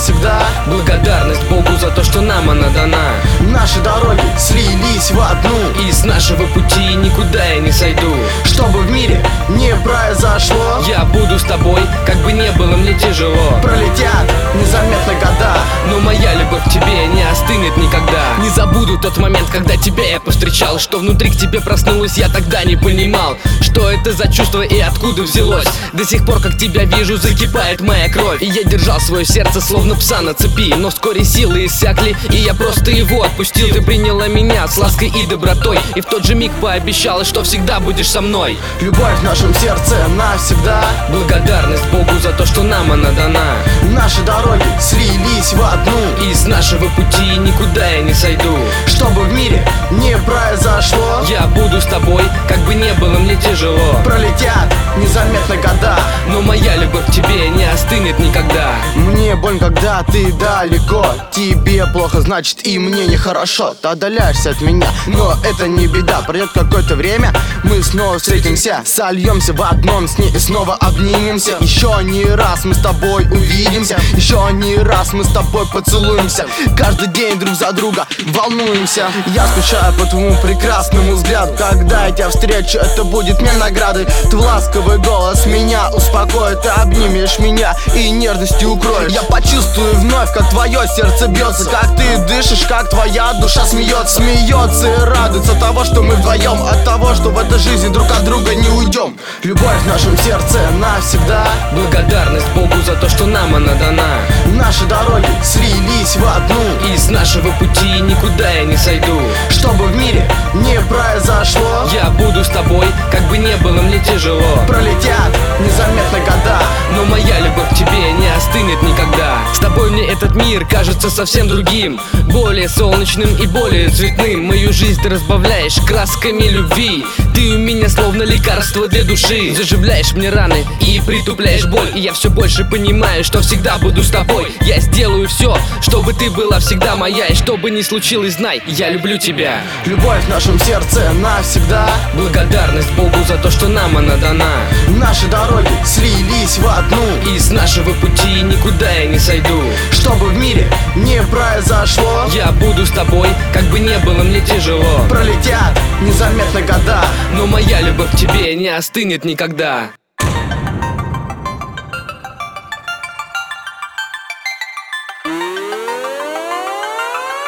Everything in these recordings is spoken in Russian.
навсегда. Благодарность Богу за то, что нам она дана. Наши дороги слились в одну, и с нашего пути никуда я не сойду. Чтобы в мире не произошло, я буду с тобой, как бы не было мне тяжело. Пролетят незаметно года, но моя любовь к тебе не остынет никогда. Не забуду тот момент, когда тебя я повстречал, что внутри к тебе проснулась, я тогда не понимал, что это за чувство и откуда взялось. До сих пор, как тебя вижу, закипает моя кровь. И я держал свое сердце, словно пса на цепи, но вскоре силы иссякли, и я просто его отпустил. Ты приняла меня с лаской и добротой, и в тот же миг пообещала, что всегда будешь со мной. Любовь в нашем сердце навсегда. Благодарность Богу за то, что нам она дана. Наши дороги слились в одну, и с нашего пути никуда я не сойду. Чтобы в мире не произошло, я буду с тобой, как бы не было мне тяжело. Пролетят незаметно года, но моя любовь к тебе не остынет никогда. Мне больно, когда ты далеко, тебе плохо, значит и мне нехорошо. Ты отдаляешься от меня, но это не беда. Пройдет какое-то время, мы снова встретимся, сольемся в одном сне и снова обнимемся. Еще не раз мы с тобой увидимся, еще не раз мы с тобой поцелуемся. Каждый день друг за друга волнуемся. Я скучаю по твоему прекрасному взгляду. Когда я тебя встречу, это будет мне наградой. Твой ласковый голос меня успокоит. Ты обнимешь меня и нежностью укроешь. Я почувствую вновь, как твое сердце бьется, как ты дышишь, как твоя душа смеется. Смеется и радуется того, что мы вдвоем, от того, что в этой жизни друг от друга не уйдем. Любовь в нашем сердце навсегда. Благодарность Богу за то, что нам она дана. Наши дороги слились в одну, и с нашего пути никуда я не сойду. Чтобы в мире не произошло, я буду с тобой, как бы не было мне тяжело. Пролетят незаметно года, но моя любовь к тебе не остынет никогда. С тобой мне этот мир кажется совсем другим, более солнечным и более цветным. Мою жизнь ты разбавляешь красками любви. Ты у меня словно лекарство для души. Заживляешь мне раны и притупляешь боль. И я все больше понимаю, что всегда буду с тобой. Я сделаю все, чтобы ты была всегда моя. И что бы ни случилось, знай, я люблю тебя. Любовь в нашем сердце навсегда. Благодарность Богу за то, что нам она дана. Наши дороги слились в одну, и с нашего пути никуда я не сойду. Чтобы в мире не произошло, я буду с тобой, как бы не было мне тяжело. Пролетят незаметно года, но моя любовь к тебе не остынет никогда.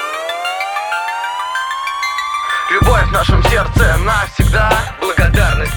Любовь в нашем сердце навсегда. Благодарность